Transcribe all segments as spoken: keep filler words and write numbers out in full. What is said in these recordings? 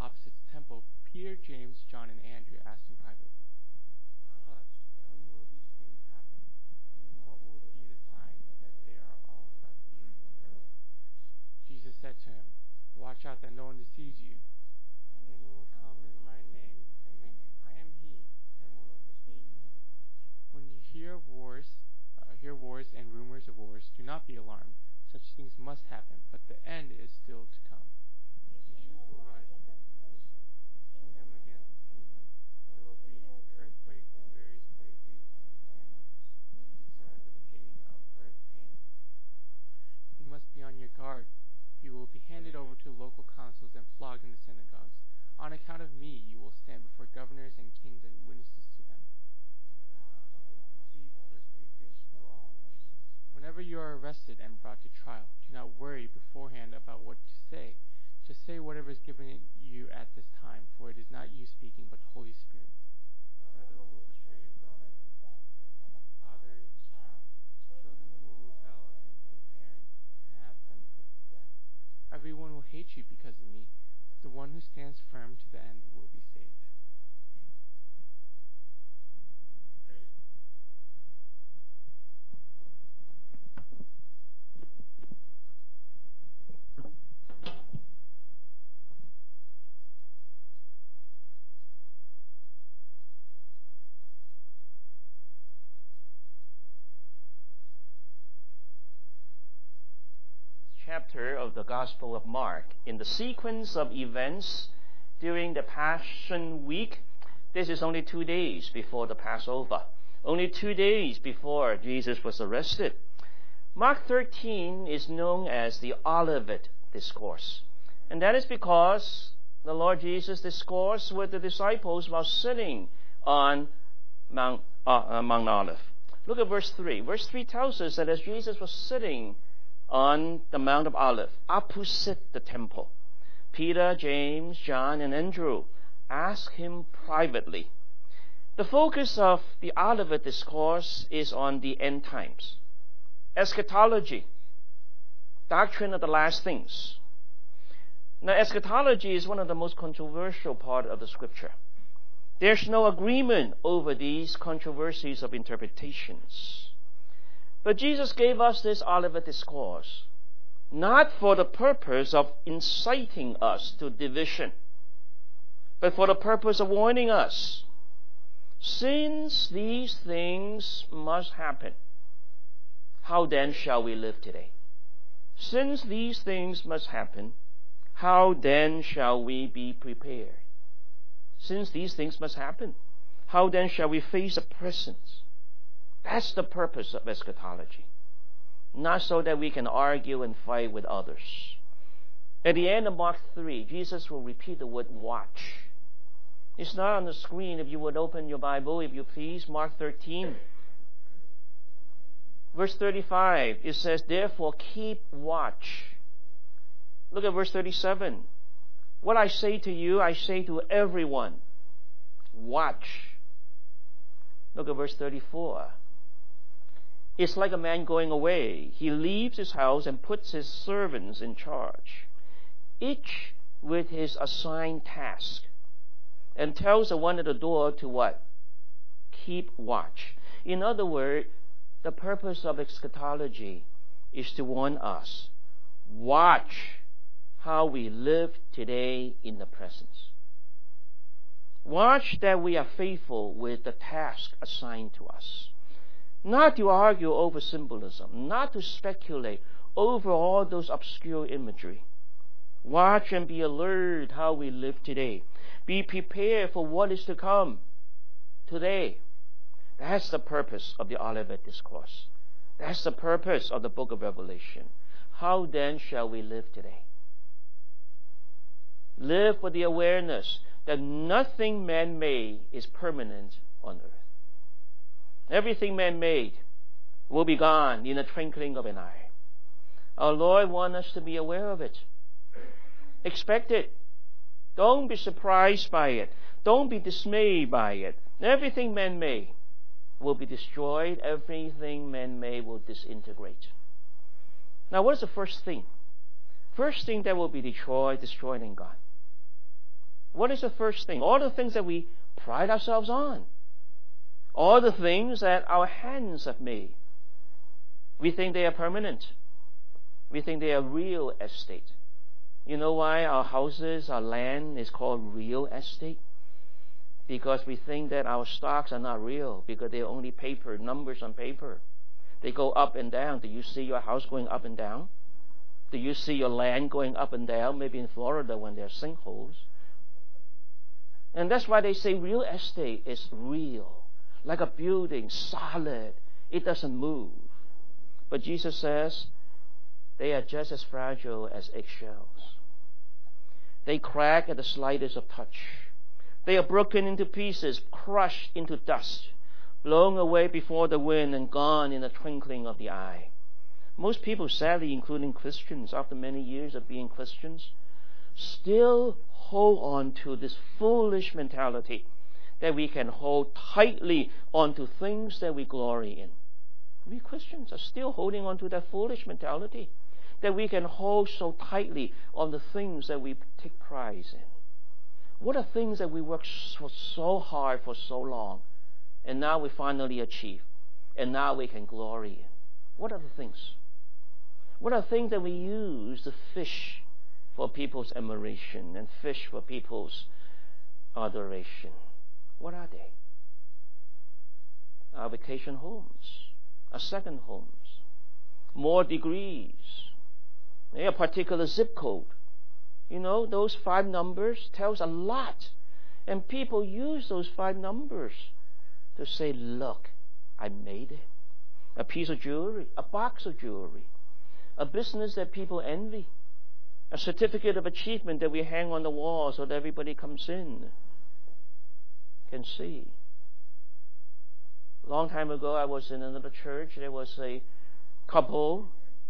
opposite the temple, Peter, James, John, and Andrew asked him privately, "Tell us, when will these things happen? And what will be the sign that they are all about to be fulfilled?" Jesus said to him, "Watch out that no one deceives you. Many will come in my name, saying, 'I am he,' and will deceive you. When you hear of wars, uh, hear wars and rumors of wars, do not be alarmed. Such things must happen, but the end is still to come. Nations will rise against nations, kingdom against kingdom. There will be earthquakes in various places and famines. These are the beginning of birth pains. You must be on your guard. You will be handed over to local councils and flogged in the synagogues. On account of me, you will stand before governors and kings as witnesses to them. See, first be preached to all nations. Whenever you are arrested and brought to trial, do not worry beforehand about what to say. Just say whatever is given you at this time, for it is not you speaking, but the Holy Spirit. Brother will betray brother, father his child. Children will rebel against their parents and have them put to death. Everyone will hate you because of me, but the one who stands firm to the end will be saved." Chapter of the Gospel of Mark. In the sequence of events during the Passion Week, this is only two days before the Passover, only two days before Jesus was arrested. Mark thirteen is known as the Olivet Discourse, and that is because the Lord Jesus discoursed with the disciples while sitting on Mount, uh, uh, Mount Olive. Look at verse three. Verse three tells us that as Jesus was sitting on the Mount of Olives, opposite the temple, Peter, James, John, and Andrew asked him privately. The focus of the Olivet Discourse is on the end times, eschatology, doctrine of the last things. Now, eschatology is one of the most controversial part of the Scripture. There's no agreement over these controversies of interpretations. But Jesus gave us this Olivet Discourse not for the purpose of inciting us to division, but for the purpose of warning us. Since these things must happen, how then shall we live today? Since these things must happen, how then shall we be prepared? Since these things must happen, how then shall we face the present? That's the purpose of eschatology. Not so that we can argue and fight with others. At the end of Mark three, Jesus will repeat the word watch. It's not on the screen. If you would open your Bible, if you please, Mark thirteen. Verse thirty-five, it says, "Therefore keep watch." Look at verse thirty-seven. "What I say to you, I say to everyone, watch." Look at verse thirty-four. It's like a man going away. He leaves his house and puts his servants in charge, each with his assigned task, and tells the one at the door to what? Keep watch. In other words, the purpose of eschatology is to warn us. Watch how we live today in the present. Watch that we are faithful with the task assigned to us. Not to argue over symbolism, not to speculate over all those obscure imagery. Watch and be alert how we live today. Be prepared for what is to come today. That's the purpose of the Olivet Discourse. That's the purpose of the book of Revelation. How then shall we live today? Live with the awareness that nothing man-made is permanent on earth. Everything man-made will be gone in a twinkling of an eye. Our Lord wants us to be aware of it. Expect it. Don't be surprised by it. Don't be dismayed by it. Everything man-made will be destroyed. Everything man-made will disintegrate. Now, what is the first thing? First thing that will be destroyed, destroyed and gone. What is the first thing? All the things that we pride ourselves on. All the things that our hands have made. We think they are permanent. We think they are real estate. You know why our houses, our land is called real estate? Because we think that our stocks are not real, because they're only paper, numbers on paper. They go up and down. Do you see your house going up and down? Do you see your land going up and down? Maybe in Florida when there are sinkholes. And that's why they say real estate is real. Like a building, solid. It doesn't move. But Jesus says they are just as fragile as eggshells. They crack at the slightest of touch. They are broken into pieces, crushed into dust, blown away before the wind and gone in the twinkling of the eye. Most people, sadly, including Christians, after many years of being Christians, still hold on to this foolish mentality that we can hold tightly onto things that we glory in. We Christians are still holding on to that foolish mentality that we can hold so tightly on the things that we take pride in. What are things that we work so, so hard for so long, and now we finally achieve, and now we can glory in? What are the things? What are things that we use to fish for people's admiration and fish for people's adoration? What are they? Our vacation homes, our second homes, more degrees, a particular zip code. You know, those five numbers tells a lot. And people use those five numbers to say, look, I made it. A piece of jewelry, a box of jewelry, a business that people envy, a certificate of achievement that we hang on the wall so that everybody comes in can see. A long time ago, I was in another church. There was a couple.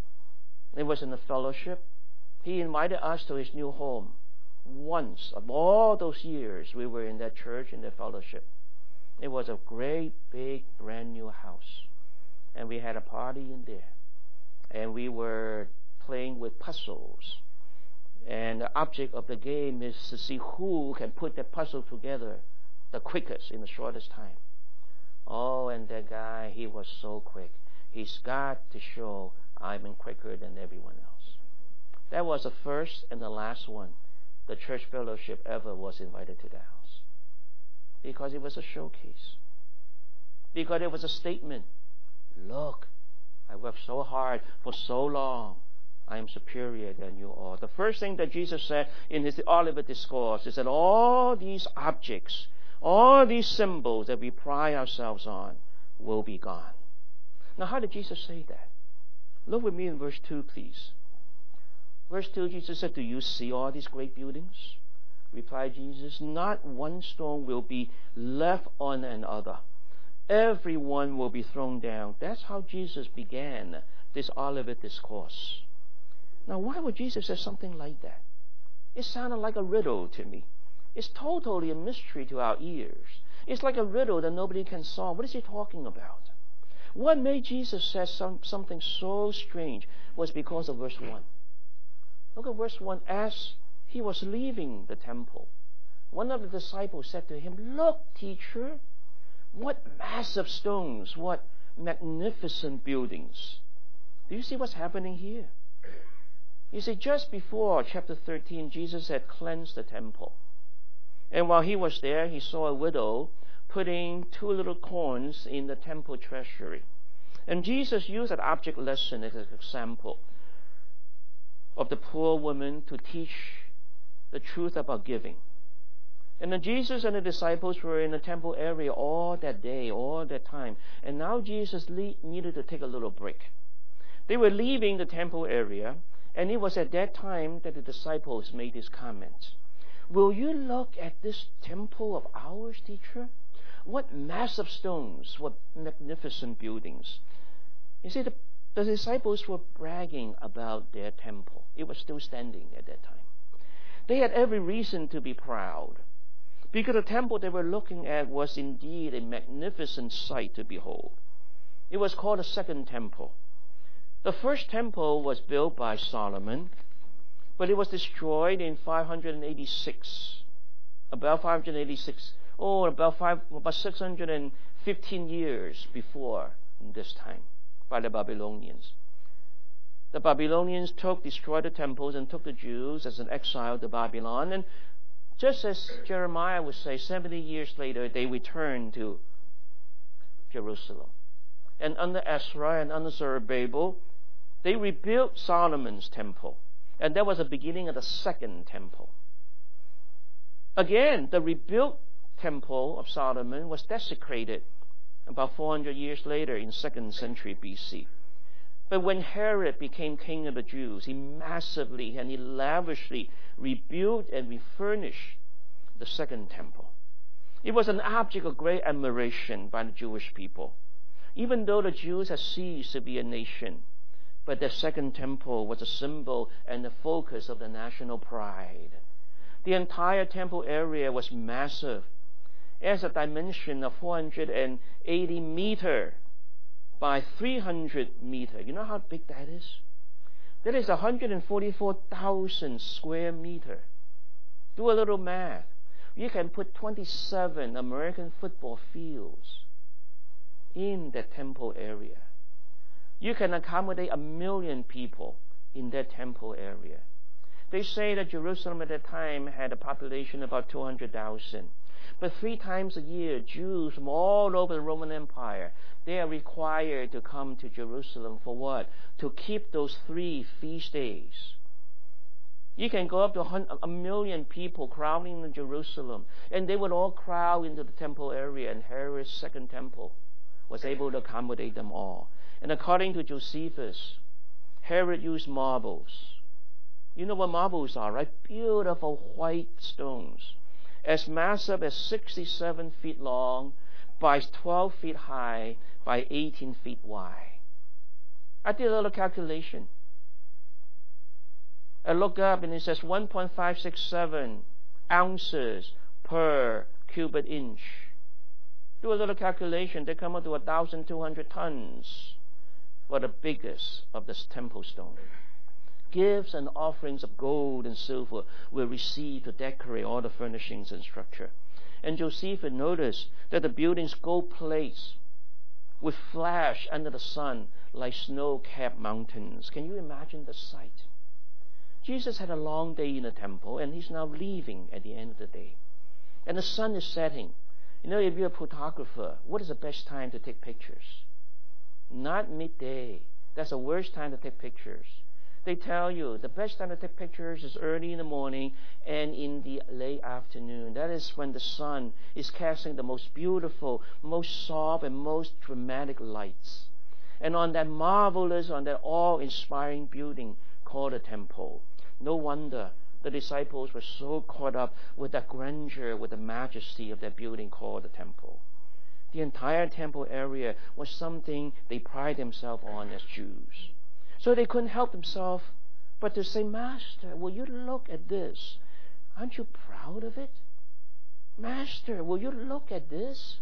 It was in a fellowship. He invited us to his new home. Once of all those years we were in that church, in that fellowship. It was a great, big, brand new house. And we had a party in there. And we were playing with puzzles. And the object of the game is to see who can put the puzzle together the quickest in the shortest time. Oh, and that guy, he was so quick. He's got to show I'm quicker than everyone else. That was the first and the last one the church fellowship ever was invited to the house. Because it was a showcase. Because it was a statement. Look, I worked so hard for so long. I am superior than you all. The first thing that Jesus said in his Olivet Discourse is that all these objects, all these symbols that we pride ourselves on will be gone. Now, how did Jesus say that? Look with me in verse two, please. Verse two, Jesus said, do you see all these great buildings? Replied Jesus, not one stone will be left on another. Every one will be thrown down. That's how Jesus began this Olivet Discourse. Now, why would Jesus say something like that? It sounded like a riddle to me. It's totally a mystery to our ears. It's like a riddle that nobody can solve. What is he talking about? What made Jesus say some, something so strange was because of verse one. Look at verse one. As he was leaving the temple, one of the disciples said to him, look, teacher, what massive stones, what magnificent buildings. Do you see what's happening here? You see, just before chapter thirteen, Jesus had cleansed the temple. And while he was there, he saw a widow putting two little coins in the temple treasury. And Jesus used that object lesson as an example of the poor woman to teach the truth about giving. And then Jesus and the disciples were in the temple area all that day, all that time. And now Jesus le- needed to take a little break. They were leaving the temple area, and it was at that time that the disciples made this comment. Will you look at this temple of ours, teacher? What massive stones, what magnificent buildings. You see, the, the disciples were bragging about their temple. It was still standing at that time. They had every reason to be proud, because the temple they were looking at was indeed a magnificent sight to behold. It was called the Second Temple. The first temple was built by Solomon, but it was destroyed in five hundred eighty-six about five hundred eighty-six, or about five, about six hundred fifteen years before this time, by the Babylonians. The Babylonians took, destroyed the temples, and took the Jews as an exile to Babylon. And just as Jeremiah would say, seventy years later, they returned to Jerusalem. And under Ezra and under Zerubbabel, they rebuilt Solomon's temple. And that was the beginning of the second temple. Again, the rebuilt temple of Solomon was desecrated about four hundred years later in second century B C. But when Herod became king of the Jews, he massively and he lavishly rebuilt and refurnished the second temple. It was an object of great admiration by the Jewish people. Even though the Jews had ceased to be a nation, but the second temple was a symbol and the focus of the national pride. The entire temple area was massive. It has a dimension of four hundred eighty meter by three hundred meter. You know how big that is? That is one hundred forty-four thousand square meter. Do a little math. You can put twenty-seven American football fields in the temple area. You can accommodate a million people in that temple area. They say that Jerusalem at that time had a population of about two hundred thousand. But three times a year, Jews from all over the Roman Empire, they are required to come to Jerusalem for what? To keep those three feast days. You can go up to a million people crowding in Jerusalem, and they would all crowd into the temple area, and Herod's second temple was able to accommodate them all. And according to Josephus, Herod used marbles. You know what marbles are, right? Beautiful white stones, as massive as sixty-seven feet long by twelve feet high by eighteen feet wide. I did a little calculation. I looked up and it says one point five six seven ounces per cubic inch. Do a little calculation, they come up to one thousand two hundred tons for the biggest of this temple stone. Gifts and offerings of gold and silver were received to decorate all the furnishings and structure. And Josephus noticed that the building's gold plates would flash under the sun like snow-capped mountains. Can you imagine the sight? Jesus had a long day in the temple, and he's now leaving at the end of the day. And the sun is setting. You know, if you're a photographer, what is the best time to take pictures? Not midday. That's the worst time to take pictures. They tell you the best time to take pictures is early in the morning and in the late afternoon. That is when the sun is casting the most beautiful, most soft, and most dramatic lights. And on that marvelous, on that awe-inspiring building called the temple, no wonder the disciples were so caught up with the grandeur, with the majesty of that building called the temple. The entire temple area was something they pride themselves on as Jews. So they couldn't help themselves but to say, Master, will you look at this? Aren't you proud of it? Master, will you look at this?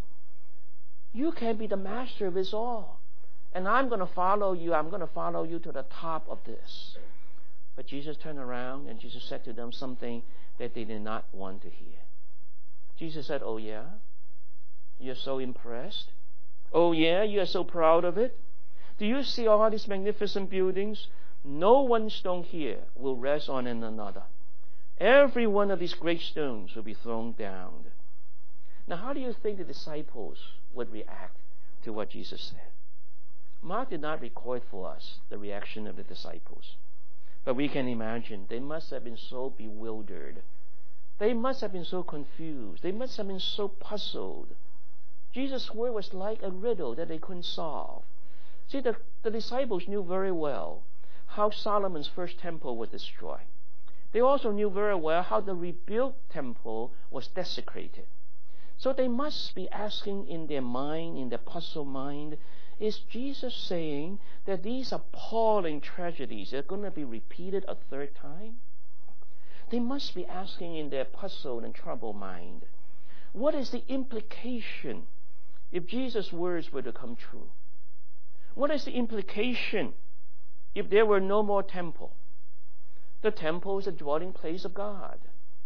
You can be the master of this all. And I'm going to follow you. I'm going to follow you to the top of this. But Jesus turned around and Jesus said to them something that they did not want to hear. Jesus said, oh yeah? You're so impressed? Oh yeah? You are so proud of it? Do you see all these magnificent buildings? No one stone here will rest on another. Every one of these great stones will be thrown down. Now, how do you think the disciples would react to what Jesus said? Mark did not record for us the reaction of the disciples. But we can imagine they must have been so bewildered. They must have been so confused. They must have been so puzzled. Jesus' word was like a riddle that they couldn't solve. See, the, the disciples knew very well how Solomon's first temple was destroyed. They also knew very well how the rebuilt temple was desecrated. So they must be asking in their mind, in their puzzled mind, is Jesus saying that these appalling tragedies are going to be repeated a third time? They must be asking in their puzzled and troubled mind, what is the implication if Jesus' words were to come true? What is the implication if there were no more temple? The temple is the dwelling place of God.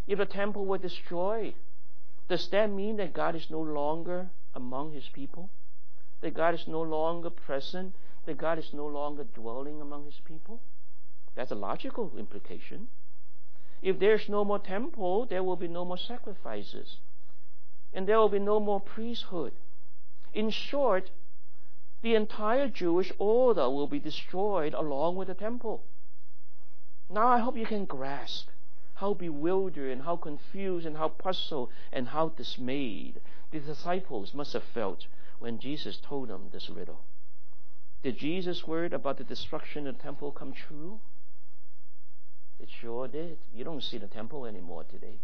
If the temple were destroyed, does that mean that God is no longer among his people? That God is no longer present? That God is no longer dwelling among his people? That's a logical implication. If there's no more temple, there will be no more sacrifices. And there will be no more priesthood. In short, the entire Jewish order will be destroyed along with the temple. Now I hope you can grasp how bewildered and how confused and how puzzled and how dismayed the disciples must have felt when Jesus told them this riddle. Did Jesus' word about the destruction of the temple come true? It sure did. You don't see the temple anymore today.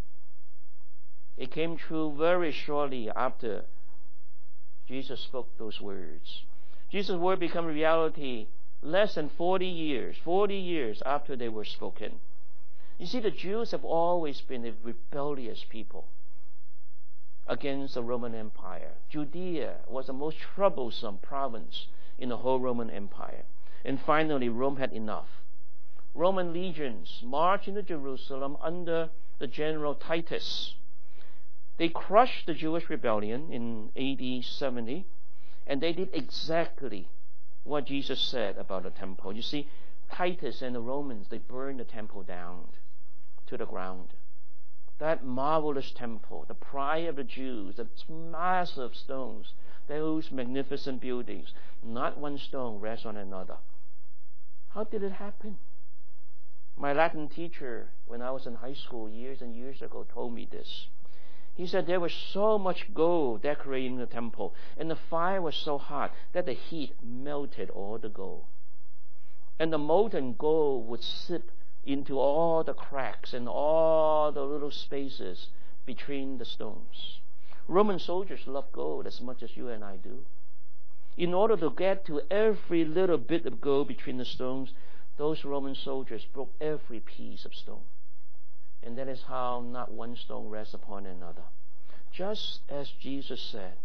It came true very shortly after Jesus spoke those words. Jesus' word became reality less than forty years, forty years after they were spoken. You see, the Jews have always been a rebellious people against the Roman Empire. Judea was the most troublesome province in the whole Roman Empire. And finally, Rome had enough. Roman legions marched into Jerusalem under the general Titus. They crushed the Jewish rebellion in A D seventy, and they did exactly what Jesus said about the temple. You see, Titus and the Romans, they burned the temple down to the ground. That marvelous temple, the pride of the Jews, the massive stones, those magnificent buildings, not one stone rests on another. How did it happen? My Latin teacher, when I was in high school years and years ago, told me this. He said there was so much gold decorating the temple, and the fire was so hot that the heat melted all the gold. And the molten gold would seep into all the cracks and all the little spaces between the stones. Roman soldiers love gold as much as you and I do. In order to get to every little bit of gold between the stones, those Roman soldiers broke every piece of stone. And that is how not one stone rests upon another. Just as Jesus said,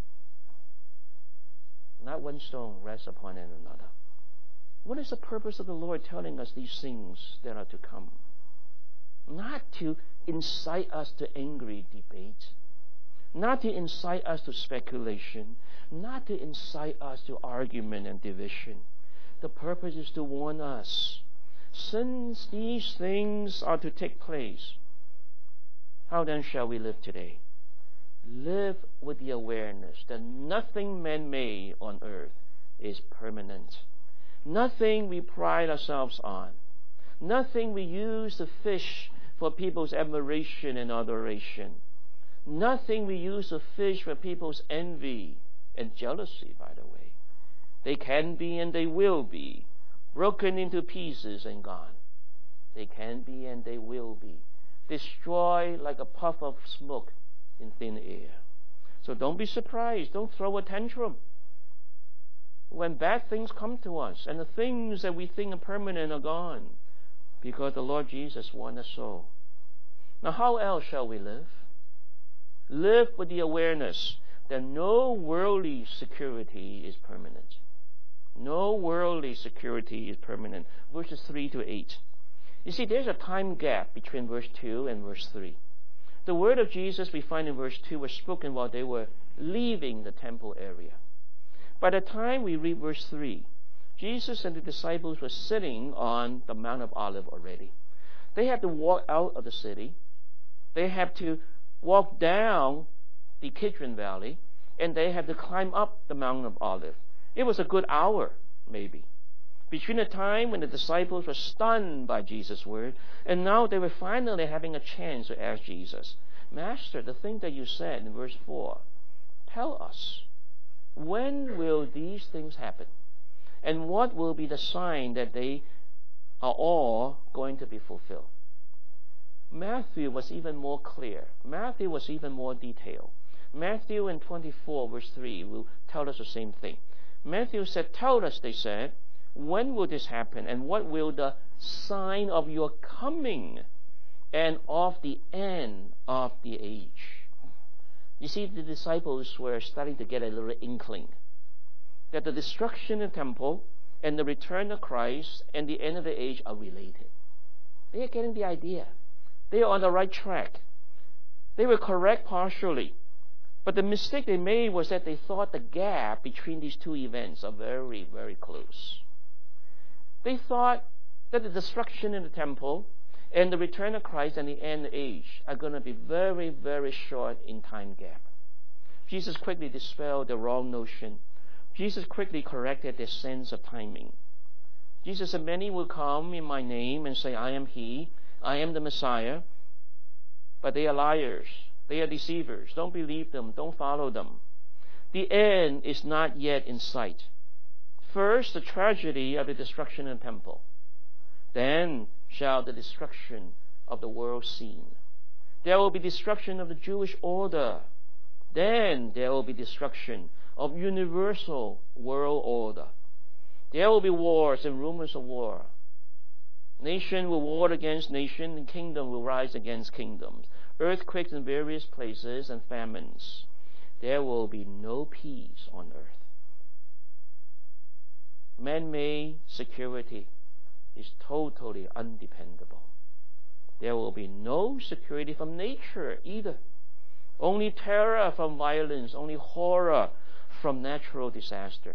not one stone rests upon another. What is the purpose of the Lord telling us these things that are to come? Not to incite us to angry debate, not to incite us to speculation, not to incite us to argument and division. The purpose is to warn us, since these things are to take place, how then shall we live today? Live with the awareness that nothing man-made on earth is permanent. Nothing we pride ourselves on. Nothing we use to fish for people's admiration and adoration. Nothing we use to fish for people's envy and jealousy, by the way. They can be and they will be broken into pieces and gone. They can be and they will be destroyed like a puff of smoke in thin air. So don't be surprised. Don't throw a tantrum when bad things come to us and the things that we think are permanent are gone, because the Lord Jesus warned us so. Now, how else shall we live? Live with the awareness that no worldly security is permanent. No worldly security is permanent. Verses three to eight. You see, there's a time gap between verse two and verse three. The word of Jesus we find in verse two was spoken while they were leaving the temple area. By the time we read verse three, Jesus and the disciples were sitting on the Mount of Olives already. They had to walk out of the city. They had to walk down the Kidron Valley, and they had to climb up the Mount of Olives. It was a good hour, maybe, between the time when the disciples were stunned by Jesus' word, and now they were finally having a chance to ask Jesus, Master, the thing that you said in verse four, tell us, when will these things happen? And what will be the sign that they are all going to be fulfilled? Matthew was even more clear. Matthew was even more detailed. Matthew in twenty-four verse three will tell us the same thing. Matthew said, tell us, they said, when will this happen? And what will the sign of your coming and of the end of the age? You see, the disciples were starting to get a little inkling that the destruction of the temple and the return of Christ and the end of the age are related. They are getting the idea. They are on the right track. They were correct partially. But the mistake they made was that they thought the gap between these two events are very, very close. They thought that the destruction in the temple and the return of Christ and the end age are going to be very, very short in time gap. Jesus quickly dispelled the wrong notion. Jesus quickly corrected their sense of timing. Jesus said, many will come in my name and say, I am he, I am the Messiah. But they are liars. They are deceivers. Don't believe them. Don't follow them. The end is not yet in sight. First, the tragedy of the destruction of the temple. Then shall the destruction of the world seen. There will be destruction of the Jewish order. Then there will be destruction of universal world order. There will be wars and rumors of war. Nation will war against nation, and kingdom will rise against kingdoms. Earthquakes in various places and famines. There will be no peace on earth. Man-made security is totally undependable. There will be no security from nature either. Only terror from violence, only horror from natural disaster.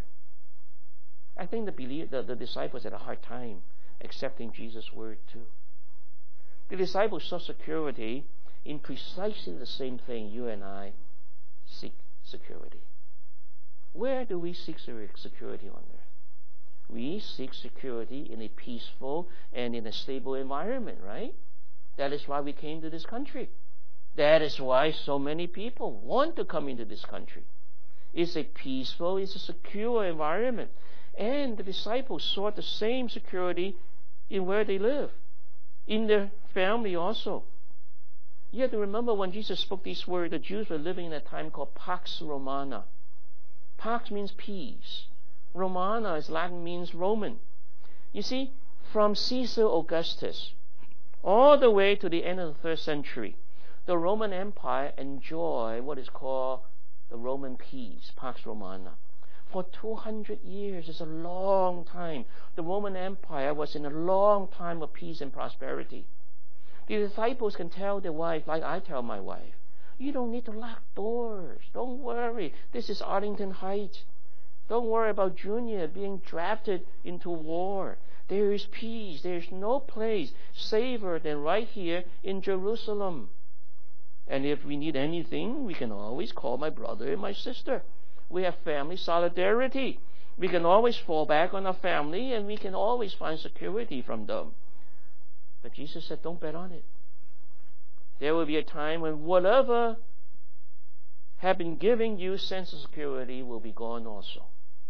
I think the, belie- the, the disciples had a hard time accepting Jesus' word too. The disciples sought security in precisely the same thing you and I seek security. Where do we seek security on earth? We seek security in a peaceful and in a stable environment, right? That is why we came to this country. That is why so many people want to come into this country. It's a peaceful, it's a secure environment. And the disciples sought the same security in where they live, in their family also. You have to remember when Jesus spoke these words, the Jews were living in a time called Pax Romana. Pax means peace. Romana is Latin, means Roman. You see, from Caesar Augustus all the way to the end of the third century, the Roman Empire enjoyed what is called the Roman peace, Pax Romana. For two hundred years, it's a long time. The Roman Empire was in a long time of peace and prosperity. The disciples can tell their wife, like I tell my wife, you don't need to lock doors. Don't worry. This is Arlington Heights. Don't worry about Junior being drafted into war. There is peace. There is no place safer than right here in Jerusalem. And if we need anything, we can always call my brother and my sister. We have family solidarity. We can always fall back on our family, and we can always find security from them. But Jesus said, don't bet on it. There will be a time when whatever have been giving you sense of security will be gone also.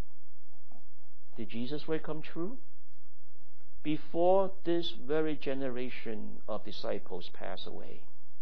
Did Jesus' word come true? Before this very generation of disciples pass away,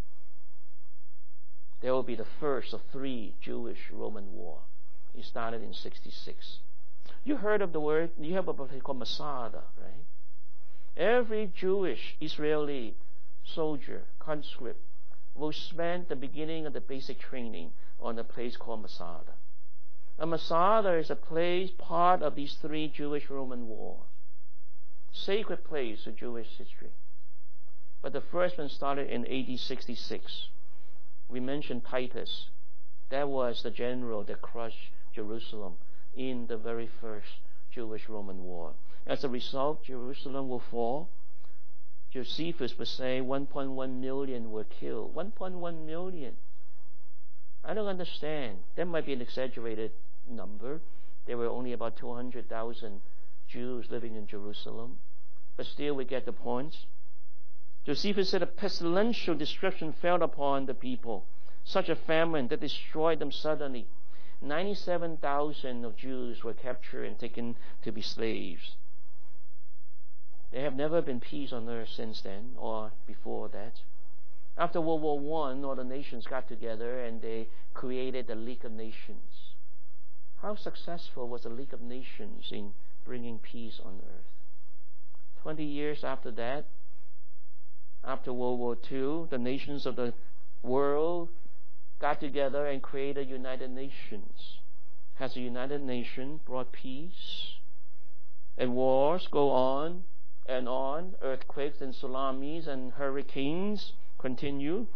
there will be the first of three Jewish-Roman war. It started in sixty-six. You heard of the word, you have a word called Masada, right? Every Jewish Israeli soldier, conscript, will spend the beginning of the basic training on a place called Masada. A Masada is a place, part of these three Jewish-Roman wars. Sacred place of Jewish history. But the first one started in A D sixty-six. We mentioned Titus. That was the general that crushed Jerusalem in the very first Jewish-Roman war. As a result, Jerusalem will fall. Josephus would say one point one million were killed. one point one million. I don't understand. That might be an exaggerated number. There were only about two hundred thousand Jews living in Jerusalem. But still, we get the point. Josephus said a pestilential destruction fell upon the people, such a famine that destroyed them suddenly. ninety-seven thousand of Jews were captured and taken to be slaves. There have never been peace on earth since then or before that. After World War One, all the nations got together and they created the League of Nations. How successful was the League of Nations in bringing peace on earth? Twenty years after that, after World War Two, the nations of the world got together and created United Nations. Has the United Nations brought peace? And wars go on and on. Earthquakes and tsunamis and hurricanes continue.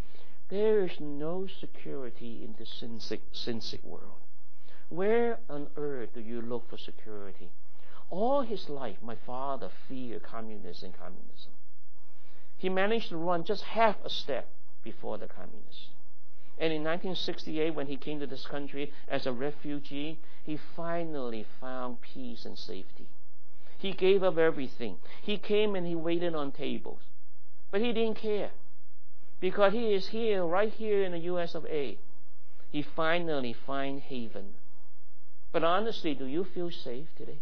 There is no security in the sin-sick, sin-sick world. Where on earth do you look for security? All his life, my father feared communism and communism. He managed to run just half a step before the communists. And in nineteen sixty-eight, when he came to this country as a refugee, he finally found peace and safety. He gave up everything. He came and he waited on tables. But he didn't care, because he is here, right here in the U S of A. He finally finds haven. But honestly, do you feel safe today?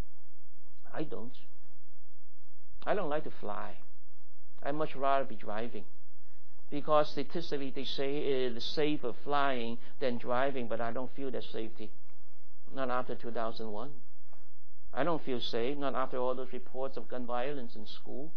I don't. I don't like to fly. I'd much rather be driving. Because statistically they say it is safer flying than driving, but I don't feel that safety. Not after two thousand one. I don't feel safe, not after all those reports of gun violence in school.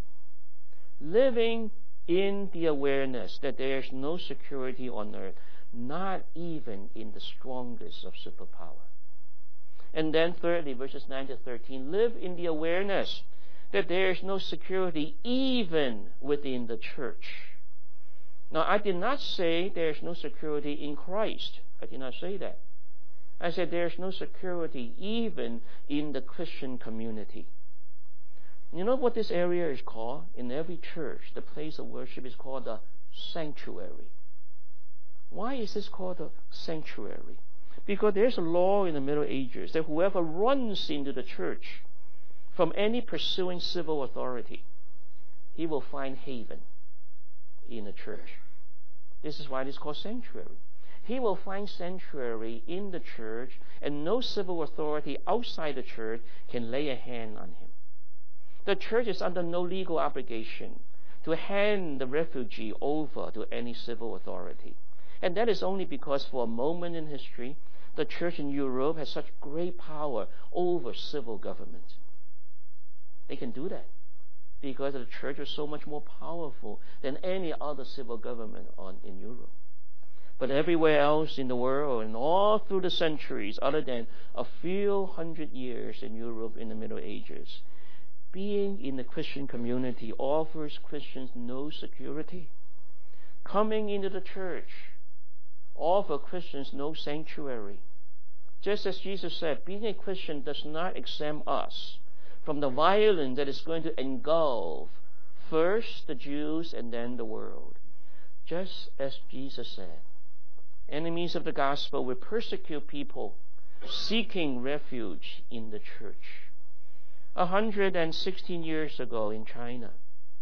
Living in the awareness that there is no security on earth, not even in the strongest of superpower. And then thirdly, verses nine to thirteen, live in the awareness that there is no security even within the church. Now, I did not say there is no security in Christ. I did not say that. I said there is no security even in the Christian community. You know what this area is called? In every church, the place of worship is called the sanctuary. Why is this called the sanctuary? Because there's a law in the Middle Ages that whoever runs into the church from any pursuing civil authority, he will find haven in the church. This is why it is called sanctuary. He will find sanctuary in the church, and no civil authority outside the church can lay a hand on him. The church is under no legal obligation to hand the refugee over to any civil authority. And that is only because for a moment in history, the church in Europe has such great power over civil government. They can do that because the church is so much more powerful than any other civil government on, in Europe. But everywhere else in the world and all through the centuries, other than a few hundred years in Europe in the Middle Ages, being in the Christian community offers Christians no security. Coming into the church offers Christians no sanctuary. Just as Jesus said, being a Christian does not exempt us from the violence that is going to engulf first the Jews and then the world. Just as Jesus said, enemies of the gospel will persecute people seeking refuge in the church. one hundred sixteen years ago in China,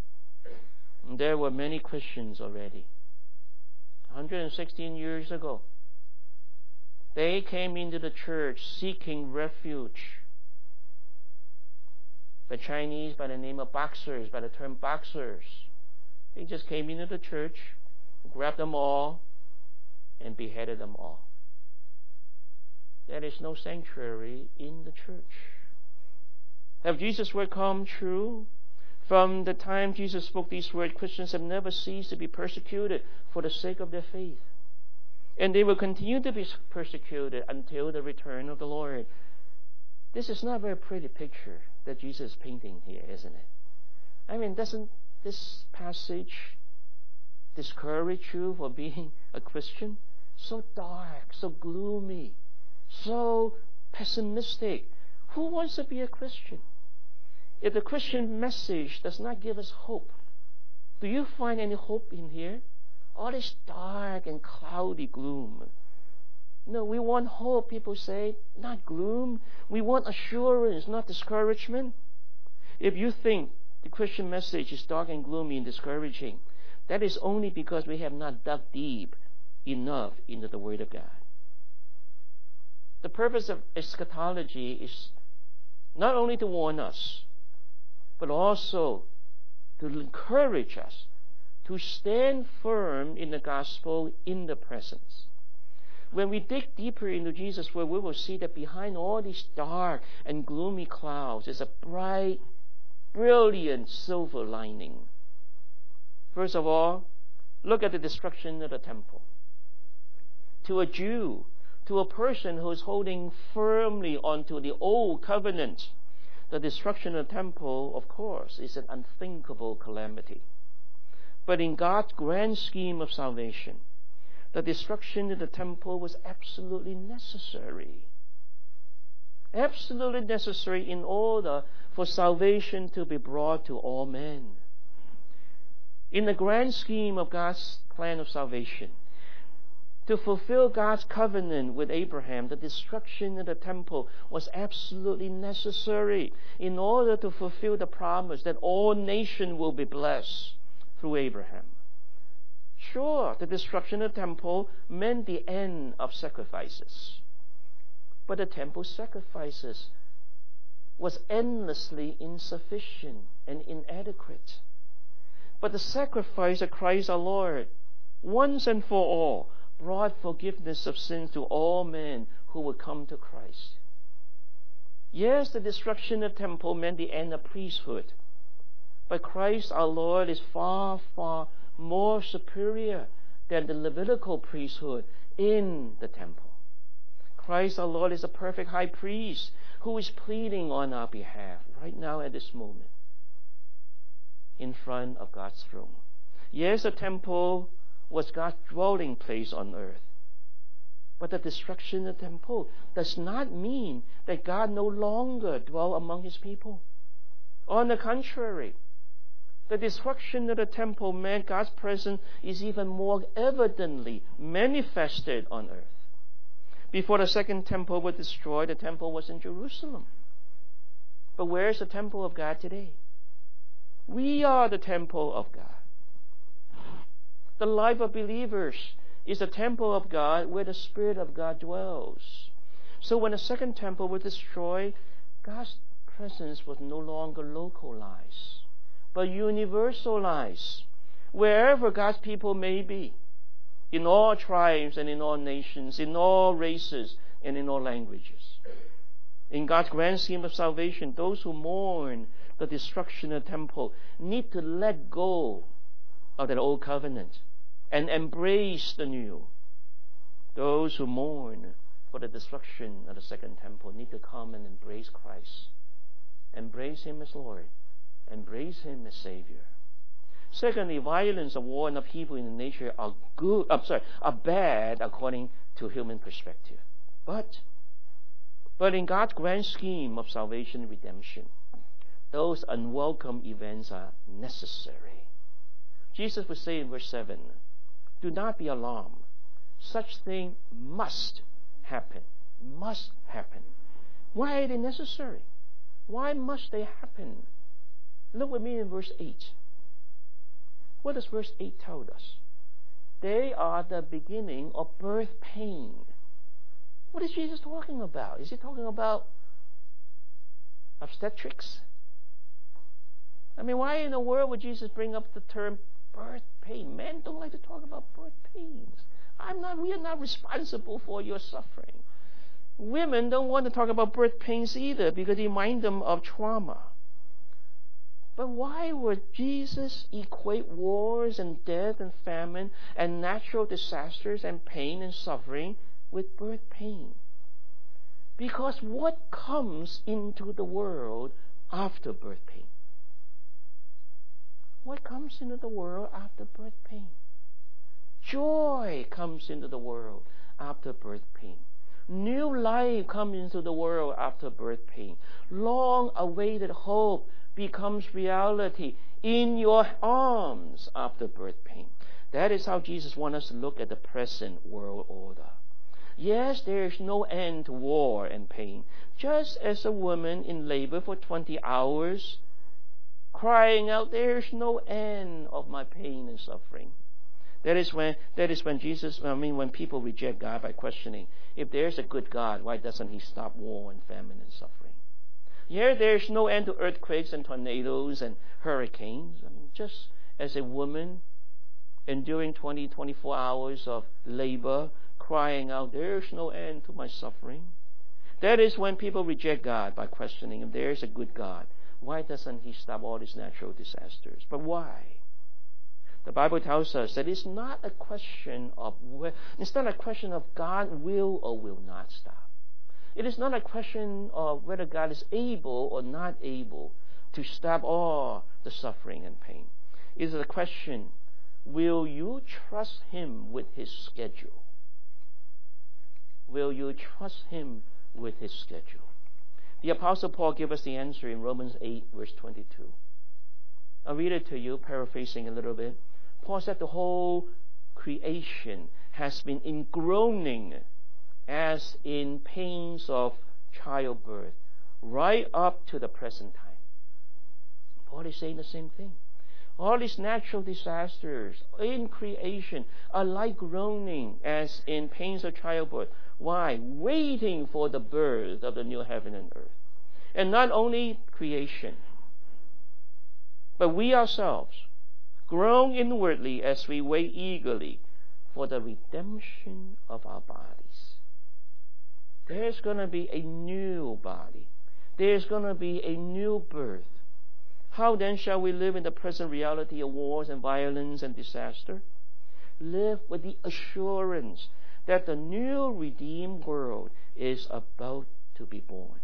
there were many Christians already. one hundred sixteen years ago, they came into the church seeking refuge. The Chinese, by the name of boxers, by the term boxers, they just came into the church, grabbed them all, and beheaded them all. There is no sanctuary in the church. Have Jesus' word come true? From the time Jesus spoke these words, Christians have never ceased to be persecuted for the sake of their faith. And they will continue to be persecuted until the return of the Lord. This is not a very pretty picture that Jesus is painting here, isn't it? I mean, doesn't this passage discourage you for being a Christian? So dark, so gloomy, so pessimistic. Who wants to be a Christian? If the Christian message does not give us hope, do you find any hope in here? All this dark and cloudy gloom. No, we want hope, people say, not gloom. We want assurance, not discouragement. If you think the Christian message is dark and gloomy and discouraging, that is only because we have not dug deep enough into the Word of God. The purpose of eschatology is not only to warn us, but also to encourage us to stand firm in the gospel in the presence. When we dig deeper into Jesus' word, we will see that behind all these dark and gloomy clouds is a bright, brilliant silver lining. First of all, look at the destruction of the temple. To a Jew, to a person who is holding firmly onto the old covenant, the destruction of the temple, of course, is an unthinkable calamity. But in God's grand scheme of salvation, the destruction of the temple was absolutely necessary. Absolutely necessary in order for salvation to be brought to all men. In the grand scheme of God's plan of salvation, to fulfill God's covenant with Abraham, the destruction of the temple was absolutely necessary in order to fulfill the promise that all nations will be blessed through Abraham. Sure, the destruction of the temple meant the end of sacrifices. But the temple sacrifices was endlessly insufficient and inadequate. But the sacrifice of Christ our Lord, once and for all, brought forgiveness of sins to all men who would come to Christ. Yes, the destruction of the temple meant the end of priesthood. But Christ our Lord is far, far more superior than the Levitical priesthood in the temple. Christ our Lord is a perfect high priest who is pleading on our behalf right now at this moment in front of God's throne. Yes, the temple was God's dwelling place on earth. But the destruction of the temple does not mean that God no longer dwells among his people. On the contrary, the destruction of the temple meant God's presence is even more evidently manifested on earth. Before the second temple was destroyed, the temple was in Jerusalem. But where is the temple of God today? We are the temple of God. The life of believers is the temple of God where the Spirit of God dwells. So when the second temple was destroyed, God's presence was no longer localized, but universalized, wherever God's people may be, in all tribes and in all nations, in all races and in all languages. In God's grand scheme of salvation, those who mourn the destruction of the temple need to let go of that old covenant and embrace the new. Those who mourn for the destruction of the second temple need to come and embrace Christ. Embrace him as Lord. Embrace him as Savior. Secondly, violence of war and upheaval in nature are good. I'm sorry, are bad according to human perspective. But, but in God's grand scheme of salvation and redemption, those unwelcome events are necessary. Jesus would say in verse seven, "Do not be alarmed. Such thing must happen. Must happen." Why are they necessary? Why must they happen? Look with me in verse eight. What does verse eight tell us? They are the beginning of birth pain. What is Jesus talking about? Is he talking about obstetrics? I mean, why in the world would Jesus bring up the term birth pain? Men don't like to talk about birth pains. I'm not, we are not responsible for your suffering. Women don't want to talk about birth pains either because they remind them of trauma. But why would Jesus equate wars and death and famine and natural disasters and pain and suffering with birth pain? Because what comes into the world after birth pain? What comes into the world after birth pain? Joy comes into the world after birth pain. New life comes into the world after birth pain. Long-awaited hope becomes reality in your arms after birth pain. That is how Jesus wants us to look at the present world order. Yes, there is no end to war and pain. Just as a woman in labor for twenty hours, crying out, "There is no end of my pain and suffering." That is when that is when Jesus, I mean, when people reject God by questioning, if there's a good God, why doesn't he stop war and famine and suffering? Yeah, there's no end to earthquakes and tornadoes and hurricanes. I mean, just as a woman enduring twenty, twenty-four hours of labor, crying out, "There's no end to my suffering." That is when people reject God by questioning, if there's a good God, why doesn't he stop all these natural disasters? But why? The Bible tells us that it's not a question of where, it's not a question of God will or will not stop. It is not a question of whether God is able or not able to stop all the suffering and pain. It is a question will you trust Him with His schedule? Will you trust Him with His schedule? The Apostle Paul gives us the answer in Romans eight, verse twenty-two. I'll read it to you, paraphrasing a little bit. Paul said the whole creation has been in groaning as in pains of childbirth, right up to the present time. Paul is saying the same thing. All these natural disasters in creation are like groaning as in pains of childbirth. Why? Waiting for the birth of the new heaven and earth. And not only creation, but we ourselves groan inwardly as we wait eagerly for the redemption of our bodies. There's going to be a new body. There's going to be a new birth. How then shall we live in the present reality of wars and violence and disaster? Live with the assurance that the new redeemed world is about to be born.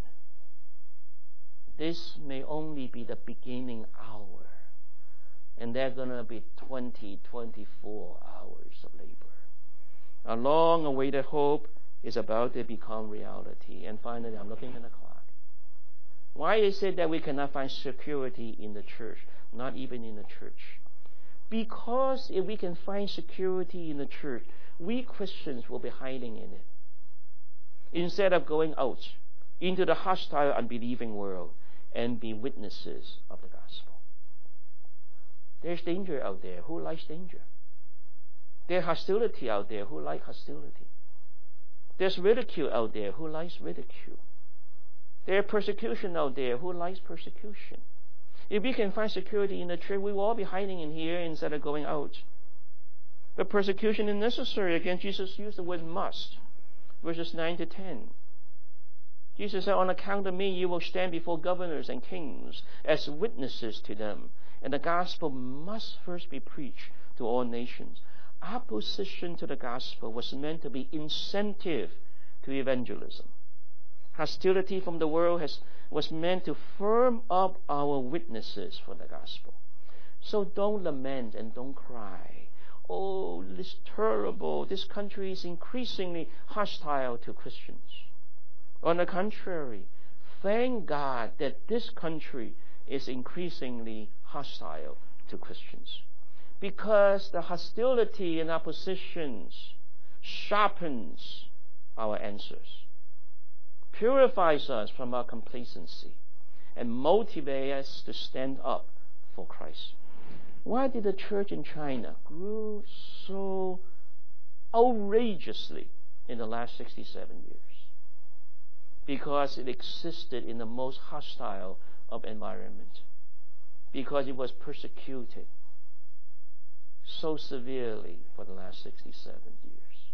This may only be the beginning hour, and they're going to be twenty, twenty-four hours of labor. A long-awaited hope is about to become reality. And finally, I'm looking at the clock. Why is it that we cannot find security in the church, not even in the church? Because if we can find security in the church, we Christians will be hiding in it, instead of going out into the hostile, unbelieving world and be witnesses of the gospel. There's danger out there. Who likes danger? There's hostility out there. Who likes hostility? There's ridicule out there. Who likes ridicule? There's persecution out there. Who likes persecution? If we can find security in the church, we will all be hiding in here instead of going out. But persecution is necessary. Again, Jesus used the word must. Verses nine to ten. Jesus said, on account of me, you will stand before governors and kings as witnesses to them. And the gospel must first be preached to all nations. Opposition to the gospel was meant to be incentive to evangelism. Hostility from the world has, was meant to firm up our witnesses for the gospel. So don't lament and don't cry. Oh, this terrible, this country is increasingly hostile to Christians. On the contrary, thank God that this country is increasingly hostile to Christians. Because the hostility and oppositions sharpens our answers, purifies us from our complacency, and motivates us to stand up for Christ. Why did the church in China grow so outrageously in the last sixty-seven years? Because it existed in the most hostile of environment. Because it was persecuted so severely for the last sixty-seven years.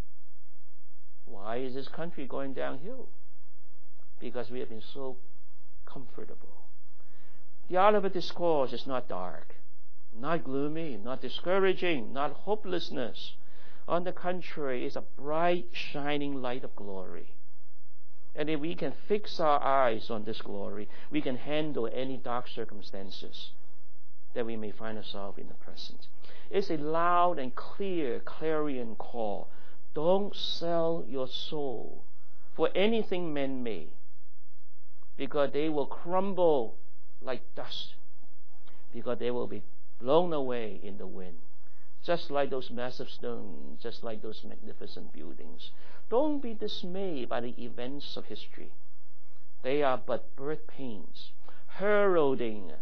Why is this country going downhill? Because we have been so comfortable. The Olivet Discourse is not dark, not gloomy, not discouraging, not hopelessness. On the contrary, it's a bright, shining light of glory. And if we can fix our eyes on this glory, we can handle any dark circumstances that we may find ourselves in the present. It's a loud and clear clarion call. Don't sell your soul for anything man-made, because they will crumble like dust, because they will be blown away in the wind, just like those massive stones, just like those magnificent buildings. Don't be dismayed by the events of history. They are but birth pains, heralding,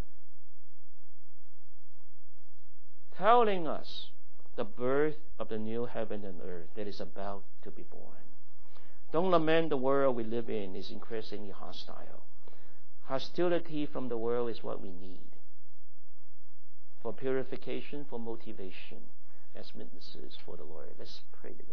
telling us the birth of the new heaven and earth that is about to be born. Don't lament the world we live in is increasingly hostile. Hostility from the world is what we need for purification, for motivation, as witnesses for the Lord. Let's pray together.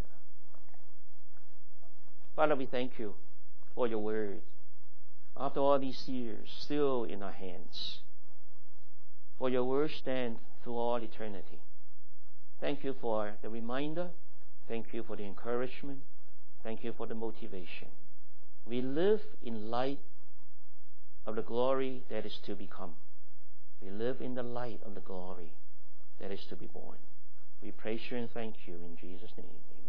Father, we thank you for your word. After all these years, still in our hands. For your word stands through all eternity. Thank you for the reminder. Thank you for the encouragement. Thank you for the motivation. We live in light of the glory that is to become. We live in the light of the glory that is to be born. We praise you and thank you in Jesus' name. Amen.